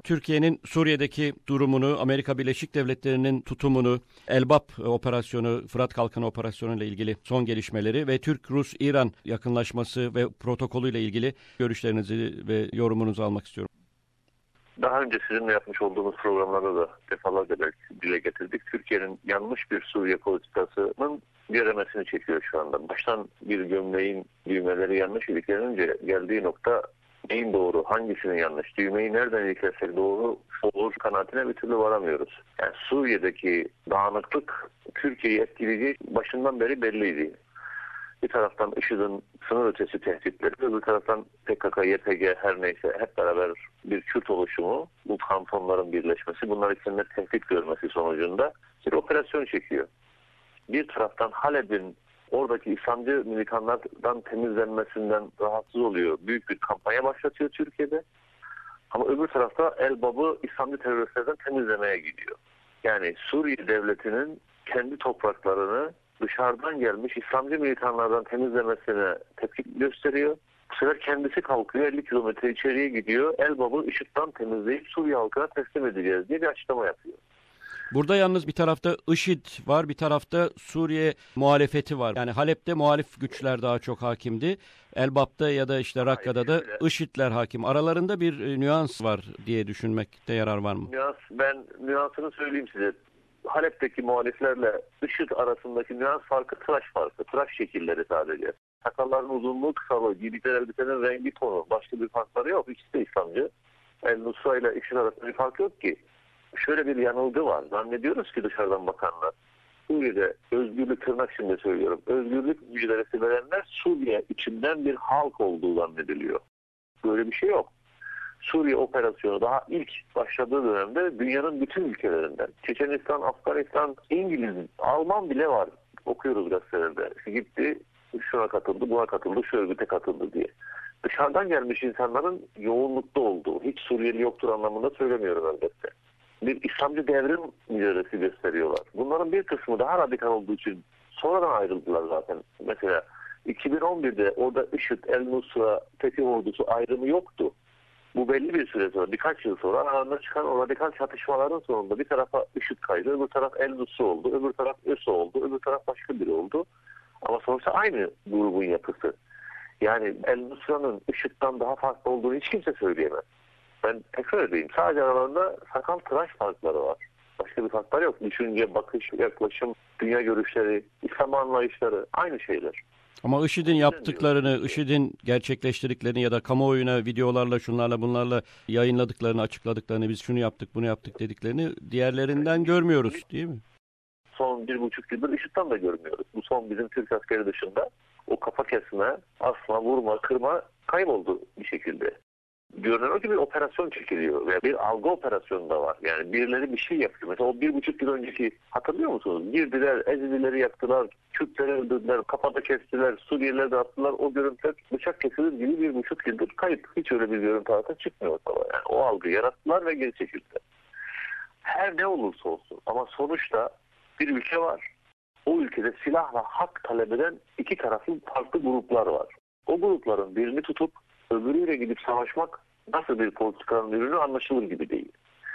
Türkiye'nin Suriye'deki durumunu, Amerika Birleşik Devletleri'nin tutumunu, Elbap operasyonu, Fırat Kalkanı operasyonu ile ilgili son gelişmeleri ve Türk-Rus-İran yakınlaşması ve protokolü ile ilgili görüşlerinizi ve yorumunuzu almak istiyorum. Daha önce sizinle yapmış olduğumuz programlarda da defalarca dile getirdik. Türkiye'nin yanlış bir Suriye politikasının göremesini çekiyor şu anda. Baştan bir gömleğin düğmeleri yanlış iliklenince geldiği nokta neyin doğru, hangisinin yanlış, düğmeyi nereden iliklesek doğru olur kanaatine bir türlü varamıyoruz. Yani Suriye'deki dağınıklık Türkiye'yi etkileyeceği başından beri belliydi. Bir taraftan IŞİD'in sınır ötesi tehditleri, öbür taraftan PKK, YPG her neyse hep beraber bir Kürt oluşumu, bu kantonların birleşmesi, bunlar içinde tehdit görmesi sonucunda bir operasyon çekiyor. Bir taraftan Halep'in oradaki İslamcı militanlardan temizlenmesinden rahatsız oluyor. Büyük bir kampanya başlatıyor Türkiye'de. Ama öbür tarafta Elbap'ı İslamcı teröristlerden temizlemeye gidiyor. Yani Suriye devletinin kendi topraklarını dışarıdan gelmiş İslamcı militanlardan temizlemesine tepki gösteriyor. Bu sefer kendisi kalkıyor, 50 kilometre içeriye gidiyor. Elbap'ı IŞİD'den temizleyip Suriye halkına teslim edeceğiz diye bir açıklama yapıyor. Burada yalnız bir tarafta IŞİD var, bir tarafta Suriye muhalefeti var. Yani Halep'te muhalif güçler daha çok hakimdi. Elbap'ta ya da işte Rakka'da da IŞİD'ler hakim. Aralarında bir nüans var diye düşünmekte yarar var mı? Ben nüansını söyleyeyim size. Halep'teki muhaliflerle IŞİD arasındaki nüans farkı tıraş farkı. Tıraş şekilleri sadece. Sakalların uzunluğu, kısalığı, giydikleri elbisenin rengi, tonu. Başka bir farkları yok. İkisi de İslamcı. El-Nusra ile IŞİD arasında bir fark yok ki. Şöyle bir yanılgı var. Zannediyoruz ki dışarıdan bakanlar Suriye'de özgürlük, tırnak içinde söylüyorum, özgürlük mücadelesi verenler Suriye içinden bir halk olduğu zannediliyor. Böyle bir şey yok. Suriye operasyonu daha ilk başladığı dönemde dünyanın bütün ülkelerinden, Çeçenistan, Afganistan, İngiliz, Alman bile var. Okuyoruz gazetelerde. Gitti, şuna katıldı, buna katıldı, şu örgüte katıldı diye. Dışarıdan gelmiş insanların yoğunlukta olduğu, hiç Suriyeli yoktur anlamında söylemiyorum elbette. Bir İslamcı devrim mücadelesi gösteriyorlar. Bunların bir kısmı daha radikal olduğu için sonradan ayrıldılar zaten. Mesela 2011'de orada IŞİD, El-Nusra, Fetih Ordusu ayrımı yoktu. Bu belli bir süre sonra, birkaç yıl sonra aralarında çıkan o radikal çatışmaların sonunda bir tarafa IŞİD kaydı, öbür taraf El-Nusra oldu, öbür taraf ÖSO oldu, öbür taraf başka biri oldu. Ama sonuçta aynı grubun yapısı. Yani El-Nusra'nın IŞİD'den daha farklı olduğunu hiç kimse söyleyemez. Ben tekrar edeyim. Sadece aralarında sakal tıraş farkları var. Başka bir farklar yok. Düşünce, bakış, yaklaşım, dünya görüşleri, İslam anlayışları aynı şeyler. Ama IŞİD'in yaptıklarını, IŞİD'in gerçekleştirdiklerini ya da kamuoyuna videolarla, şunlarla bunlarla yayınladıklarını, açıkladıklarını, biz şunu yaptık, bunu yaptık dediklerini diğerlerinden görmüyoruz değil mi? Son 1,5 yıldır IŞİD'den de görmüyoruz. Bu son bizim Türk askeri dışında o kafa kesme, asma, vurma, kırma kayboldu bir şekilde. Görünen o ki bir operasyon çekiliyor ve bir algı operasyonu da var. Yani birileri bir şey yapıyor. Mesela o 1,5 yıl önceki hatırlıyor musunuz? Girdiler, Ezidileri yaktılar, Kürtleri öldürdüler, kafada kestiler, Suriyelileri de attılar. O görüntüler bıçak kesilir gibi 1,5 yıldır kayıp. Hiç öyle bir görüntü artık çıkmıyor ortada. Yani o algı yarattılar ve geri çekildiler. Her ne olursa olsun ama sonuçta bir ülke var. O ülkede silahla hak talep eden iki taraflı farklı gruplar var. O grupların birini tutup öbürüyle gidip savaşmak nasıl bir politikanın ürünü anlaşılır gibi değil.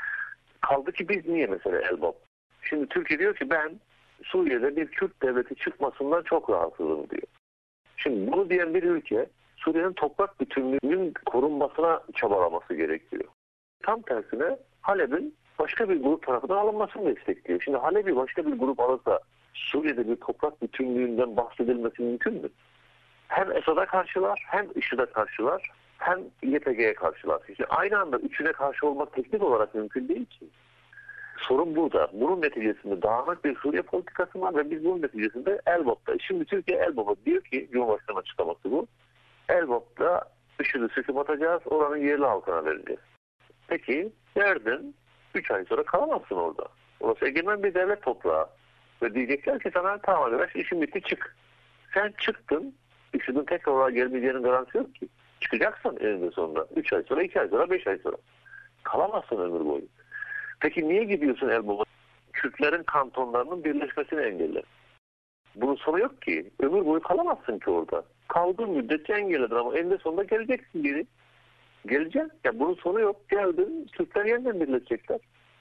Kaldı ki biz niye mesela Elbap? Şimdi Türkiye diyor ki ben Suriye'de bir Kürt devleti çıkmasından çok rahatsızım diyor. Şimdi bunu diyen bir ülke Suriye'nin toprak bütünlüğünün korunmasına çabalaması gerekiyor. Tam tersine Halep'in başka bir grup tarafından alınmasını destekliyor. Şimdi Halep'i başka bir grup alırsa Suriye'de bir toprak bütünlüğünden bahsedilmesi mümkün mü? Hem Esad'a karşılar, hem IŞİD'e karşılar, hem YPG'ye karşılar. İşte aynı anda üçüne karşı olmak teknik olarak mümkün değil ki. Sorun burada. Bunun neticesinde dağınık bir Suriye politikası var ve biz bunun neticesinde Elbap'ta. Şimdi Türkiye Elbap'a diyor ki, Cumhurbaşkanı açıklaması bu. Elbap'ta IŞİD'i sıkıp atacağız, oranın yerli halkına vereceğiz. Peki, derdin 3 ay sonra kalamazsın orada. Orası egemen bir devlet toprağı. Ve diyecekler ki sana tamam arkadaş işin bitti çık. Sen çıktın. IŞİD'in tekrar oraya gelmeyeceğinin garantisi yok ki. Çıkacaksın eninde sonunda. 3 ay sonra, 2 ay sonra, 5 ay sonra. Kalamazsın ömür boyu. Peki niye gidiyorsun Elbap'a? Kürtlerin kantonlarının birleşmesini engeller. Bunun sonu yok ki. Ömür boyu kalamazsın ki orada. Kaldığın müddetçe engelledin ama eninde sonunda geleceksin geri. Geleceğim. Ya bunun sonu yok. Geldin, Türkler yeniden birleşecekler.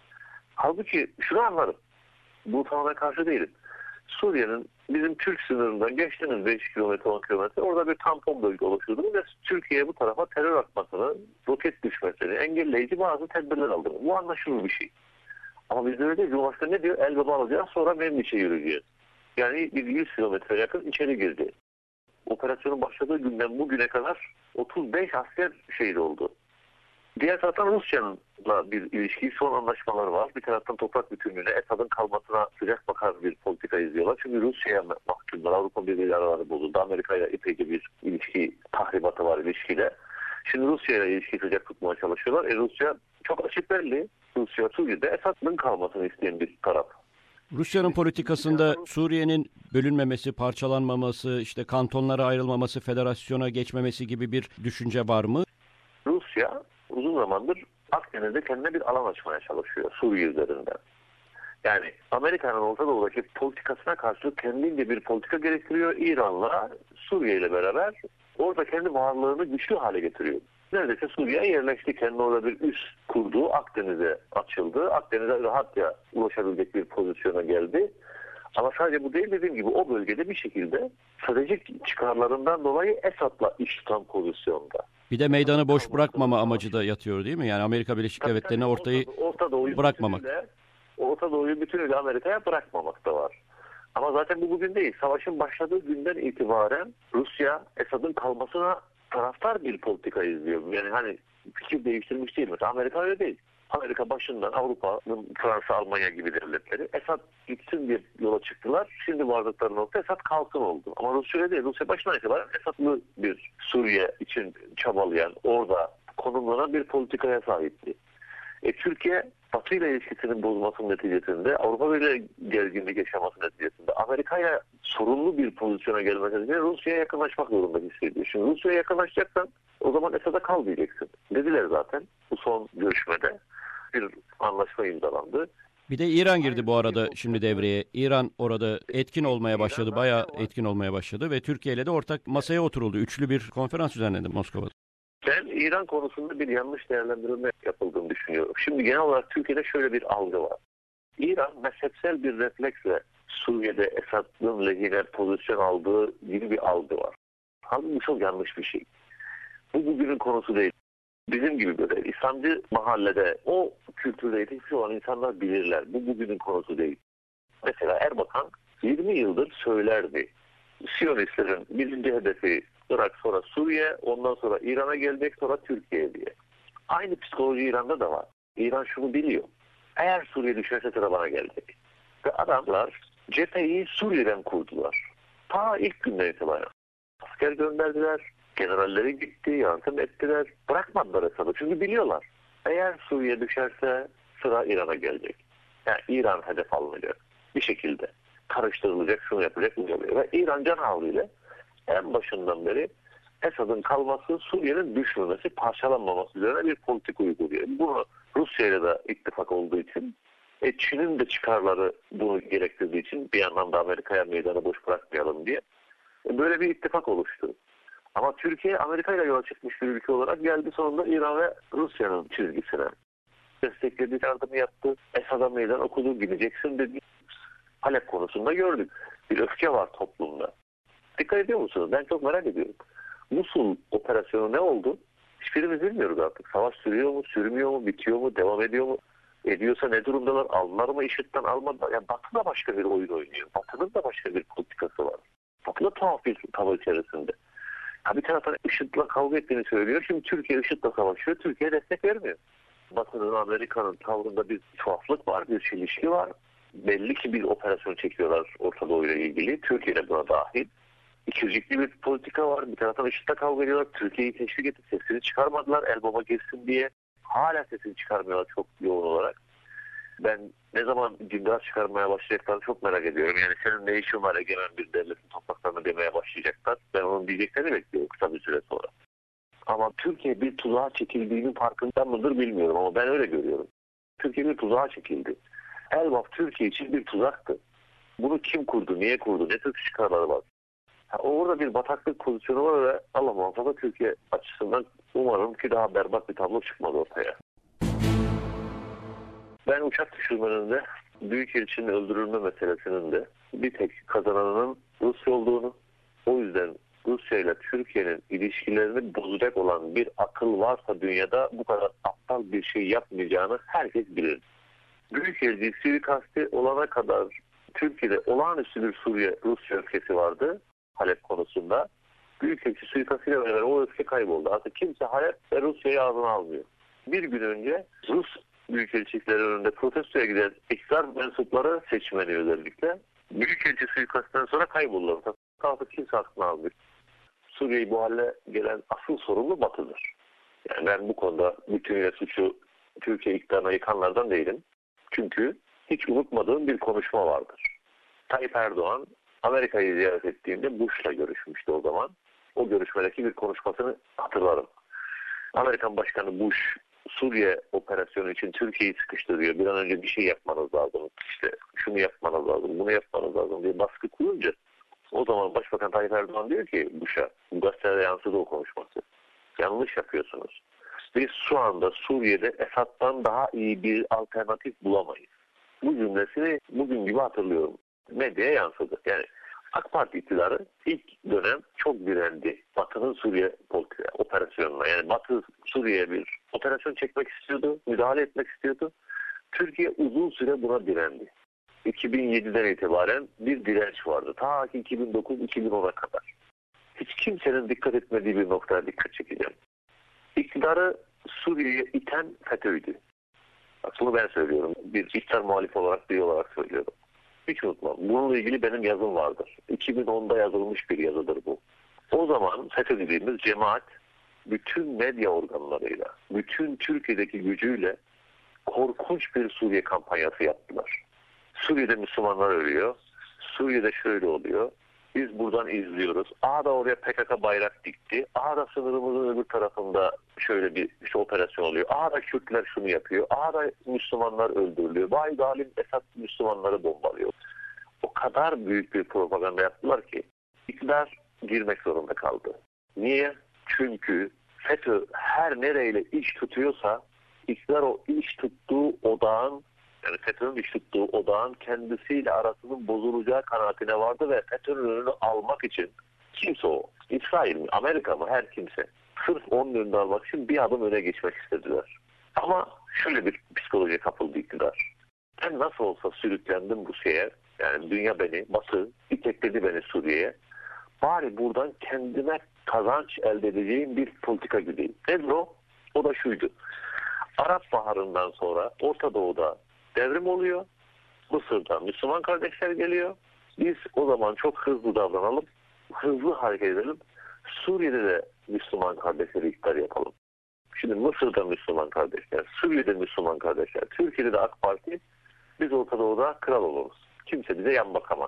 Halbuki şunu anlarım. Bu tamamen karşı değilim. Suriye'nin bizim Türk sınırından geçtiğiniz 5 kilometre 10 kilometre orada bir tampon bölge oluşturdu ve Türkiye'ye bu tarafa terör atmasını, roket düşmesini engelleyici bazı tedbirler aldı. Bu anlaşılır bir şey. Ama bizde öyle değil. Cumhurbaşkanı ne diyor? Elbaba alacağız, sonra Memlük'e yürüyeceğiz. Yani biz 100 kilometre yakın içeri girdi. Operasyonun başladığı günden bugüne kadar 35 asker şehit oldu. Diğer taraftan Rusya'nınla bir ilişki, son anlaşmaları var. Bir taraftan toprak bütünlüğüne, Esad'ın kalmasına sıcak bakar bir politika izliyorlar. Çünkü Rusya'ya mahkumlar, Avrupa Birliği araları bozuldu. Amerika ile epeyce bir ilişki tahribatı var ilişkide. Şimdi Rusya ile ilişkiyi sıcak tutmaya çalışıyorlar. Rusya çok açık belli. Rusya Suriye'de Esad'ın kalmasını isteyen bir taraf. Rusya'nın politikasında Suriye'nin bölünmemesi, parçalanmaması, işte kantonlara ayrılmaması, federasyona geçmemesi gibi bir düşünce var mı? Rusya uzun zamandır Akdeniz'de kendine bir alan açmaya çalışıyor Suriye üzerinden. Yani Amerika'nın Orta Doğu'daki politikasına karşılık kendince bir politika gerektiriyor. İran'la Suriye ile beraber orada kendi varlığını güçlü hale getiriyor. Neredeyse Suriye yerleşti. Kendi orada bir üs kurdu. Akdeniz'e açıldı. Akdeniz'e rahatça ulaşabilecek bir pozisyona geldi. Ama sadece bu değil, dediğim gibi o bölgede bir şekilde stratejik çıkarlarından dolayı Esad'la iş tutan pozisyonda. Bir de meydanı boş bırakmama amacı da yatıyor değil mi? Yani Amerika Birleşik Devletleri'ne ortayı bırakmamak. Orta Doğu'yu bütünüyle Amerika'ya bırakmamak da var. Ama zaten bu bugün değil. Savaşın başladığı günden itibaren Rusya Esad'ın kalmasına taraftar bir politika izliyor. Yani hani fikir değiştirmiş değil mi? Amerika öyle değil. Amerika başından Avrupa'nın Fransa, Almanya gibi devletleri Esad gitsin diye yola çıktılar. Şimdi vardıkları nokta Esad kalsın oldu. Ama Rusya öyle değil. Rusya başından itibaren Esad'lı bir Suriye için çabalayan, orada konumlanan bir politikaya sahipti. Türkiye Batı ile ilişkisinin bozulmasının neticesinde, Avrupa ile gerginlik yaşaması neticesinde, Amerika ile sorunlu bir pozisyona gelmesi neticesinde Rusya'ya yakınlaşmak zorunda hissediyor. Şimdi Rusya'ya yakınlaşacaksan o zaman Esad'a kal diyeceksin. Dediler zaten bu son görüşmede. Bir anlaşma imzalandı. Bir de İran girdi bu arada şimdi devreye. İran orada etkin olmaya başladı, bayağı etkin olmaya başladı ve Türkiye ile de ortak masaya oturuldu. Üçlü bir konferans düzenlendi Moskova'da. Ben İran konusunda bir yanlış değerlendirme yapıldığını düşünüyorum. Şimdi genel olarak Türkiye'de şöyle bir algı var. İran mezhepsel bir refleksle Suriye'de Esad'ın lehine pozisyon aldığı gibi bir algı var. Halbuki çok yanlış bir şey. Bu bugünün konusu değil. Bizim gibi böyle İslamcı mahallede o kültürde yetişmiş olan insanlar bilirler. Bu bugünün konusu değil. Mesela Erbakan 20 yıldır söylerdi. Siyonistlerin birinci hedefi Irak, sonra Suriye, ondan sonra İran'a gelecek, sonra Türkiye diye. Aynı psikoloji İran'da da var. İran şunu biliyor. Eğer Suriye düşerse sıra bana gelecek. Ve adamlar cepheyi Suriye'den kurdular. Ta ilk günden itibaren. Asker gönderdiler, generalleri gitti, yardım ettiler. Bırakmadılar Esad'ı çünkü biliyorlar. Eğer Suriye düşerse sıra İran'a gelecek. Yani İran hedef alınacak bir şekilde. Karıştırılacak, şunu yapacak, bunu yapacak. Ve İran can havliyle en başından beri Esad'ın kalması, Suriye'nin düşmemesi, parçalanmaması üzerine bir politik uyguluyor. Bunu Rusya ile de ittifak olduğu için, Çin'in de çıkarları bunu gerektirdiği için bir yandan da Amerika'ya meydanı boş bırakmayalım diye böyle bir ittifak oluştu. Ama Türkiye Amerika ile yola çıkmış bir ülke olarak geldi sonunda İran ve Rusya'nın çizgisine. Destekledi, yardımı yaptı. Esad'a meydan okudu, gideceksin dedi. Halep konusunda gördük. Bir öfke var toplumda. Dikkat ediyor musunuz? Ben çok merak ediyorum. Musul operasyonu ne oldu? Hiçbirimiz bilmiyoruz artık. Savaş sürüyor mu, sürmüyor mu, bitiyor mu, devam ediyor mu? Ediyorsa ne durumdalar? Aldılar mı IŞİD'den, almadılar? Yani Batı da başka bir oyun oynuyor. Batı'nın da başka bir politikası var. Batı da tuhaf bir tavır içerisinde. Ya bir taraftan IŞİD'le kavga ettiğini söylüyor. Şimdi Türkiye IŞİD'le savaşıyor. Türkiye destek vermiyor. Batı'nın, Amerika'nın tavrında bir tuhaflık var, bir çelişki var. Belli ki bir operasyon çekiyorlar Orta Doğu ile ilgili. Türkiye de buna dahil. İkircikli bir politika var. Bir taraftan IŞİD'le kavga ediyorlar. Türkiye'yi teşvik edip sesini çıkarmadılar. El baba girsin diye. Hala sesini çıkarmıyorlar çok yoğun olarak. Ben ne zaman cindar çıkarmaya başlayacaklarını çok merak ediyorum. Yani senin ne işin var egemen bir devletin topraklarını demeye başlayacaklar. Ben onun diyeceklerini bekliyorum kısa bir süre sonra. Ama Türkiye bir tuzağa çekildiğinin farkında mıdır bilmiyorum ama ben öyle görüyorum. Türkiye bir tuzağa çekildi. Elbap Türkiye için bir tuzaktı. Bunu kim kurdu, niye kurdu, ne tür çıkarları var? Orada bir bataklık pozisyonu var ve Allah muhafaza Türkiye açısından umarım ki daha berbat bir tablo çıkmaz ortaya. Ben uçak düşürmenin de Büyükelçinin öldürülme meselesinin de bir tek kazananının Rusya olduğunu, o yüzden Rusya ile Türkiye'nin ilişkilerini bozacak olan bir akıl varsa dünyada bu kadar aptal bir şey yapmayacağını herkes bilir. Büyükelçi suikasti olana kadar Türkiye'de olağanüstü bir Rusya öfkesi vardı Halep konusunda. Büyükelçi suikastıyla beraber o öfke kayboldu. Artık kimse Halep ve Rusya'yı ağzına almıyor. Bir gün önce Rus büyükelçilikleri önünde protestoya giden iktidar mensupları, seçmeni özellikle, Büyükelçi suikastından sonra kayboldular. Artık kimse aklına almıyor. Suriye'yi bu hale gelen asıl sorumlu Batı'dır. Yani ben bu konuda bütünüyle suçu Türkiye iktidarına yıkanlardan değilim. Çünkü hiç unutmadığım bir konuşma vardır. Tayyip Erdoğan Amerika'yı ziyaret ettiğinde Bush'la görüşmüştü o zaman. O görüşmedeki bir konuşmasını hatırlarım. Amerikan Başkanı Bush Suriye operasyonu için Türkiye'yi sıkıştırıyor. Bir an önce bir şey yapmanız lazım. İşte şunu yapmanız lazım, bunu yapmanız lazım diye baskı kurunca o zaman Başbakan Tayyip Erdoğan diyor ki Bush'a, bu gazetede yansıdı o konuşması. Yanlış yapıyorsunuz. Biz şu anda Suriye'de Esad'dan daha iyi bir alternatif bulamayız. Bu cümlesini bugün gibi hatırlıyorum. Medyaya yansıdı. Yani AK Parti iktidarı ilk dönem çok direndi Batı'nın Suriye operasyonuna. Yani Batı Suriye'ye bir operasyon çekmek istiyordu, müdahale etmek istiyordu. Türkiye uzun süre buna direndi. 2007'den itibaren bir direnç vardı. Ta ki 2009-2010'a kadar. Hiç kimsenin dikkat etmediği bir noktaya dikkat çekeceğim. İktidarı Suriye'ye iten FETÖ'ydü. Bak bunu ben söylüyorum. Bir iktidar muhalif olarak, biri olarak söylüyorum. Hiç unutmam. Bununla ilgili benim yazım vardır. 2010'da yazılmış bir yazıdır bu. O zaman FETÖ dediğimiz cemaat bütün medya organlarıyla, bütün Türkiye'deki gücüyle korkunç bir Suriye kampanyası yaptılar. Suriye'de Müslümanlar ölüyor. Suriye'de şöyle oluyor. Biz buradan izliyoruz. Ağda oraya PKK bayrak dikti. Ağda sınırımızın öbür tarafında şöyle bir operasyon oluyor. Ağda Kürtler şunu yapıyor. Ağda Müslümanlar öldürülüyor. Vay zalim Esad Müslümanları bombalıyor. O kadar büyük bir propaganda yaptılar ki iktidar girmek zorunda kaldı. Niye? Çünkü FETÖ her nereyle iş tutuyorsa iktidar o iş tuttuğu odağın, yani FETÖ'nün iş tuttuğu odağın kendisiyle arasının bozulacağı kanaatine vardı ve FETÖ'nün önünü almak için kimse o, İsrail mi, Amerika mı, her kimse sırf onun önünü almak için bir adım öne geçmek istediler. Ama şöyle bir psikolojiye kapıldı iktidar. Ben nasıl olsa sürüklendim bu şeye, yani dünya beni, Batı itekledi beni Suriye'ye. Bari buradan kendime kazanç elde edeceğim bir politika gideyim. Nedir o? O da şuydu. Arap Baharı'ndan sonra Orta Doğu'da devrim oluyor. Mısır'da Müslüman kardeşler geliyor. Biz o zaman çok hızlı davranalım. Hızlı hareket edelim. Suriye'de de Müslüman kardeşleri iktidar yapalım. Şimdi Mısır'da Müslüman kardeşler, Suriye'de Müslüman kardeşler, Türkiye'de de AK Parti, biz Orta Doğu'da kral oluruz. Kimse bize yan bakamaz.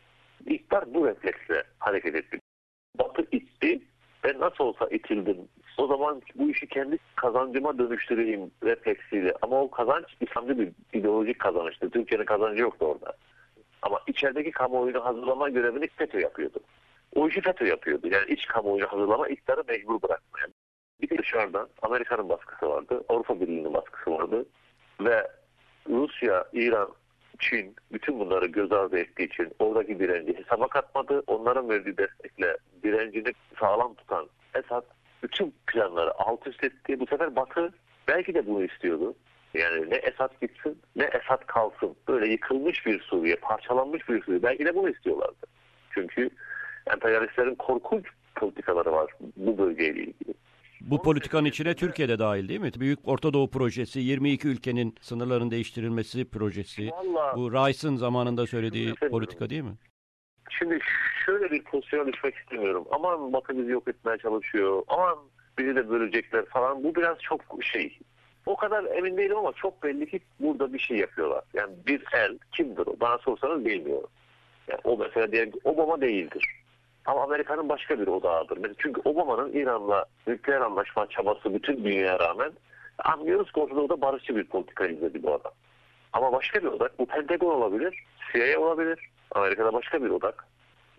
İktidar bu refleksle hareket etti. Batı itti. Ben nasıl olsa itildim. O zaman bu işi kendi kazancıma dönüştüreyim refleksiyle. Ama o kazanç İslamcı bir ideolojik kazançtı. Türkiye'nin kazancı yoktu orada. Ama içerideki kamuoyunu hazırlama görevini FETÖ yapıyordu. O işi FETÖ yapıyordu. Yani iç kamuoyunu hazırlama, iktidarı mecbur bırakmaya. Bir de dışarıdan Amerika'nın baskısı vardı. Avrupa Birliği'nin baskısı vardı. Ve Rusya, İran, Çin bütün bunları göz ardı ettiği için oradaki direnci hesaba katmadı. Onların verdiği destekle direncini sağlam tutan Esad bütün planları alt üst etti. Bu sefer Batı belki de bunu istiyordu. Yani ne Esad gitsin ne Esad kalsın. Böyle yıkılmış bir Suriye, parçalanmış bir Suriye. Belki de bunu istiyorlardı. Çünkü emperyalistlerin korkunç politikaları var bu bölgeyle ilgili. Bu politikanın içine Türkiye de dahil değil mi? Büyük Orta Doğu projesi, 22 ülkenin sınırların değiştirilmesi projesi. Vallahi, bu Rice'ın zamanında söylediği politika değil mi? Şimdi şöyle bir pozisyona düşmek istemiyorum. Aman Batı bizi yok etmeye çalışıyor. Aman bizi de bölecekler falan. Bu biraz çok şey. O kadar emin değilim ama çok belli ki burada bir şey yapıyorlar. Yani bir el kimdir o? Bana sorsanız bilmiyorum. Yani o mesela diyelim ki Obama değildir. Ama Amerika'nın başka bir odağıdır. Çünkü Obama'nın İran'la nükleer anlaşma çabası bütün dünyaya rağmen anlıyoruz ki ortada barışçı bir politika izledi bu adam. Ama başka bir odak, bu Pentagon olabilir, CIA olabilir, Amerika'da başka bir odak.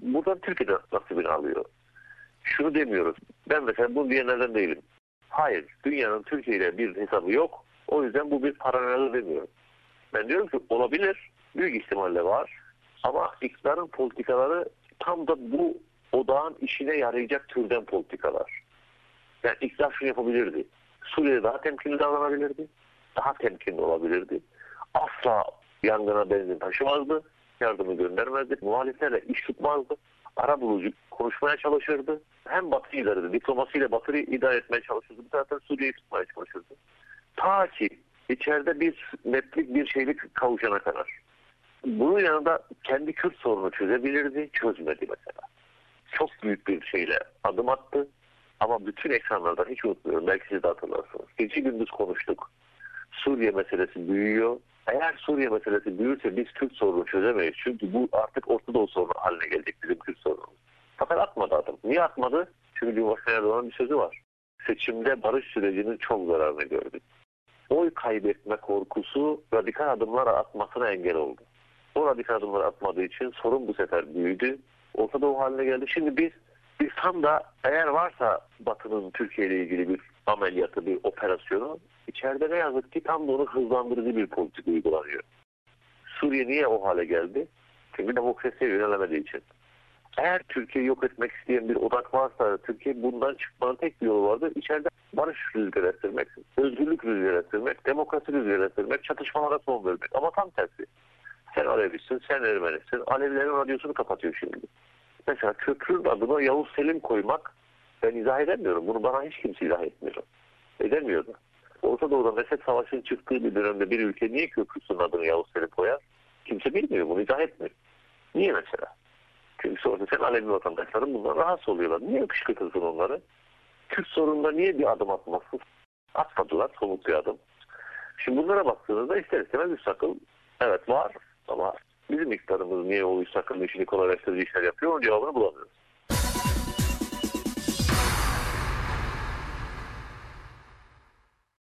buradan Türkiye'de nasibini alıyor. Şunu demiyoruz. Ben mesela bunu diyenlerden değilim. Hayır, dünyanın Türkiye ile bir hesabı yok. O yüzden bu bir paralel demiyorum. Ben diyorum ki olabilir, büyük ihtimalle var. Ama iktidarın politikaları tam da bu odağın işine yarayacak türden politikalar. Yani iktidar şunu yapabilirdi. Suriye'de daha temkinli davranabilirdi. Daha temkinli olabilirdi. Asla yangına benzin taşımazdı. Yardımı göndermezdi. Muhaliflerle iş tutmazdı. Arabulucu konuşmaya çalışırdı. Hem Batı'yı ileride, diplomasiyle Batı'yı idare etmeye çalışırdı. Bir taraftan Suriye'yi tutmaya çalışırdı. Ta ki içeride bir netlik, bir şeylik kavuşana kadar. Bunun yanında kendi Kürt sorunu çözebilirdi, çözmedi mesela. Çok büyük bir şeyle adım attı. Ama bütün ekranlardan hiç unutmuyorum. Belki siz de hatırlarsınız. Gece gündüz konuştuk. Suriye meselesi büyüyor. Eğer Suriye meselesi büyürse biz Kürt sorunu çözemeyiz. Çünkü bu artık Orta Doğu sorunu haline gelecek bizim Kürt sorunumuz. Fakat atmadı adım. Niye atmadı? Çünkü Cumhurbaşkanı Erdoğan'ın bir sözü var. Seçimde barış sürecinin çok zararını gördük. Oy kaybetme korkusu radikal adımlar atmasına engel oldu. O radikal adımları atmadığı için sorun bu sefer büyüdü. Orta Doğu haline geldi. Şimdi biz tam da eğer varsa Batı'nın Türkiye ile ilgili bir ameliyatı, bir operasyonu, içeride ne yazık ki tam da onu hızlandırıcı bir politik uygulanıyor. Suriye niye o hale geldi? Çünkü demokrasiye yönelemediği için. Eğer Türkiye'yi yok etmek isteyen bir odak varsa, Türkiye bundan çıkmanın tek bir yolu vardır. İçeride barış rüzgarı estirmek, özgürlük rüzgarı estirmek, demokrasi rüzgarı estirmek, çatışmalara son vermek. Ama tam tersi. Sen Alevisin, sen Ermenisin. Alevilerin radyosunu kapatıyor şimdi. Mesela köprünün adına Yavuz Selim koymak ben izah edemiyorum. Bunu bana hiç kimse izah etmiyor. Edemiyor da. Orta Doğu'da Mesed Savaşı'nın çıktığı bir dönemde bir ülke niye köprüsünün adını Yavuz Selim koyar? Kimse bilmiyor. Bunu izah etmiyor. Niye mesela? Çünkü sonrasında sen Alevi vatandaşların bundan rahatsız oluyorlar. Niye kışkırtırsın onları? Kürt sorununda niye bir adım atmazsın? Atmadılar somut bir adım. Şimdi bunlara baktığınızda ister istemez üst akıl evet var ama bizim iktidarımız niye o üst akılın işini kolaylaştırıcı işler yapıyor? Onun cevabını bulamıyoruz.